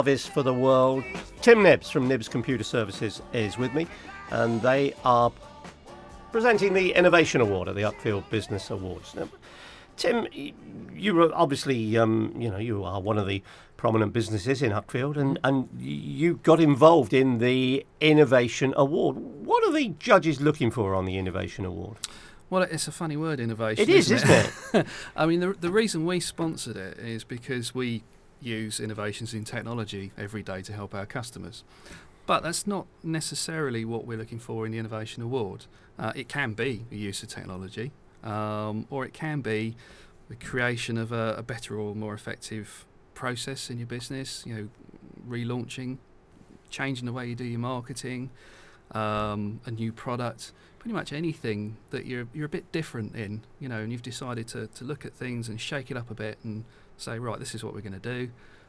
Service for the world. Tim Nibbs from Nibbs Computer Services is with me, and they are presenting the Innovation Award at the Uckfield Business Awards. Now, Tim, you were obviously, you are one of the prominent businesses in Uckfield, and you got involved in the Innovation Award. What are the judges looking for on the Innovation Award? Well, it's a funny word, innovation. It is, isn't it? I mean, the reason we sponsored it is because we use innovations in technology every day to help our customers. But that's not necessarily what we're looking for in the Innovation Award. It can be the use of technology, or it can be the creation of a better or more effective process in your business, relaunching, changing the way you do your marketing, a new product, pretty much anything that you're a bit different in, and you've decided to look at things and shake it up a bit and say, right, this is what we're going to do,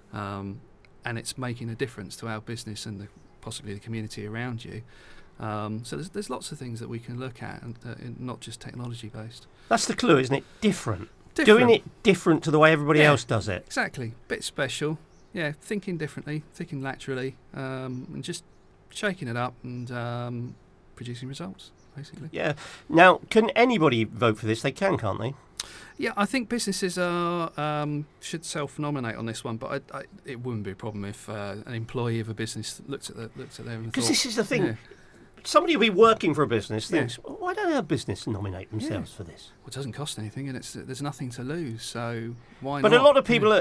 and it's making a difference to our business and possibly the community around you. So there's lots of things that we can look at, and not just technology based. That's the clue, isn't it? Different. Doing it different to the way everybody else does it. Exactly. Bit special. Yeah, thinking differently, thinking laterally, and just shaking it up and producing results, basically. Yeah. Now, can anybody vote for this? They can, can't they? Yeah, I think businesses should self-nominate on this one, but it wouldn't be a problem if an employee of a business looked at them and thought... Because this is the thing. Yeah. Somebody will be working for a business thinks, well, why don't our business nominate themselves for this? Well, it doesn't cost anything, and there's nothing to lose, so why not? But a lot of people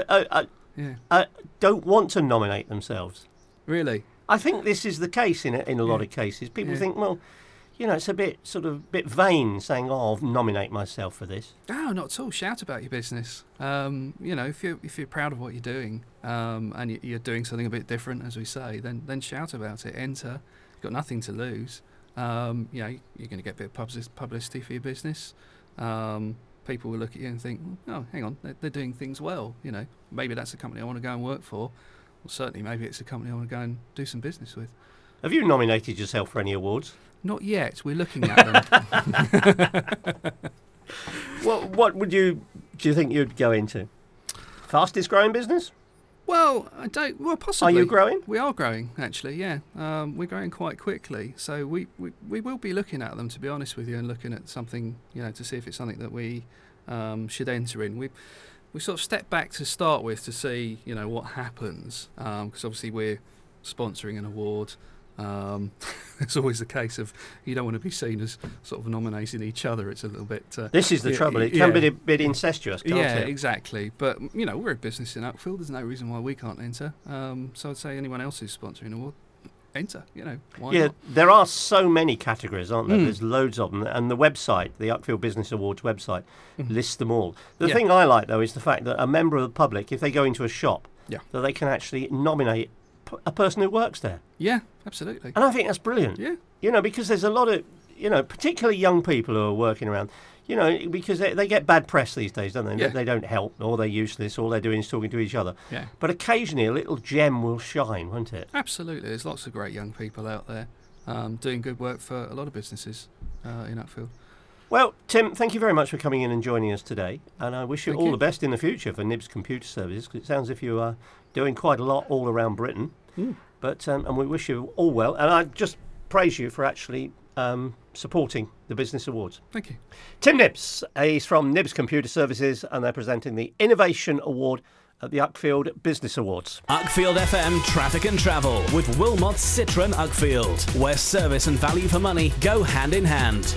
don't want to nominate themselves. Really? I think this is the case in a lot of cases. People think, well, it's a bit vain saying, I'll nominate myself for this. No, not at all. Shout about your business. If you're proud of what you're doing, and you're doing something a bit different, as we say, then shout about it. Enter. You've got nothing to lose. You're going to get a bit of publicity for your business. People will look at you and think, oh, hang on, they're doing things well. Maybe that's a company I want to go and work for. Well, certainly, maybe it's a company I want to go and do some business with. Have you nominated yourself for any awards? Not yet. We're looking at them. What do you think you'd go into? Fastest growing business? Well, I don't. Well, possibly. Are you growing? We are growing, actually. Yeah, we're growing quite quickly. So we will be looking at them, to be honest with you, and looking at something, to see if it's something that we should enter in. We sort of step back to start with to see, what happens, because obviously we're sponsoring an award. It's always the case of you don't want to be seen as sort of nominating each other. It's a little bit... this is the trouble. It can be a bit incestuous, can't it? Yeah, exactly. But, we're a business in Uckfield. There's no reason why we can't enter. So I'd say anyone else who's sponsoring an award, enter, why not? There are so many categories, aren't there? There's loads of them. And the website, the Uckfield Business Awards website, lists them all. The thing I like, though, is the fact that a member of the public, if they go into a shop, that they can actually nominate a person who works there. Yeah, absolutely. And I think that's brilliant. Yeah. Because there's a lot of, particularly young people who are working around, because they get bad press these days, don't they? Yeah. They don't help, or they're useless, all they're doing is talking to each other. Yeah. But occasionally a little gem will shine, won't it? Absolutely. There's lots of great young people out there doing good work for a lot of businesses in Uckfield. Well, Tim, thank you very much for coming in and joining us today. And I wish you all the best in the future for Nibbs Computer Services, because it sounds as if you are doing quite a lot all around Britain. But and we wish you all well. And I just praise you for actually supporting the Business Awards. Thank you. Tim Nibbs, he's from Nibbs Computer Services, and they're presenting the Innovation Award at the Uckfield Business Awards. Uckfield FM Traffic and Travel with Wilmot Citroen Uckfield, where service and value for money go hand in hand.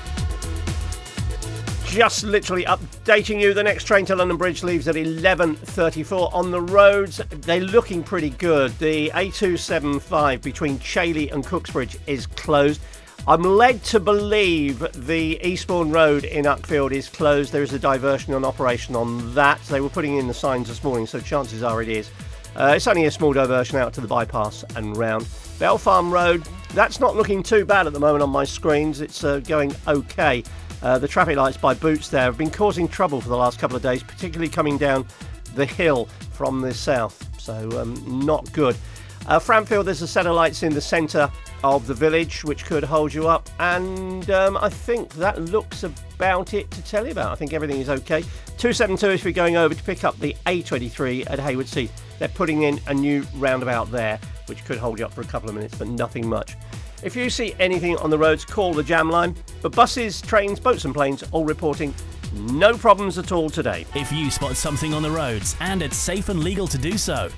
Just literally updating you, the next train to London Bridge leaves at 11:34 on the roads. They're looking pretty good. The A275 between Chailey and Cooksbridge is closed. I'm led to believe the Eastbourne Road in Uckfield is closed. There is a diversion on operation on that. They were putting in the signs this morning, so chances are it is. It's only a small diversion out to the bypass and round. Bell Farm Road, that's not looking too bad at the moment on my screens. It's going okay. The traffic lights by Boots there have been causing trouble for the last couple of days, particularly coming down the hill from the south, so not good. Framfield, there's a set of lights in the centre of the village which could hold you up, and I think that looks about it to tell you about. I think everything is okay. 272 if you're going over to pick up the A23 at Hayward Heath. They're putting in a new roundabout there, which could hold you up for a couple of minutes, but nothing much. If you see anything on the roads, call the jam line. But buses, trains, boats and planes all reporting no problems at all today. If you spot something on the roads and it's safe and legal to do so,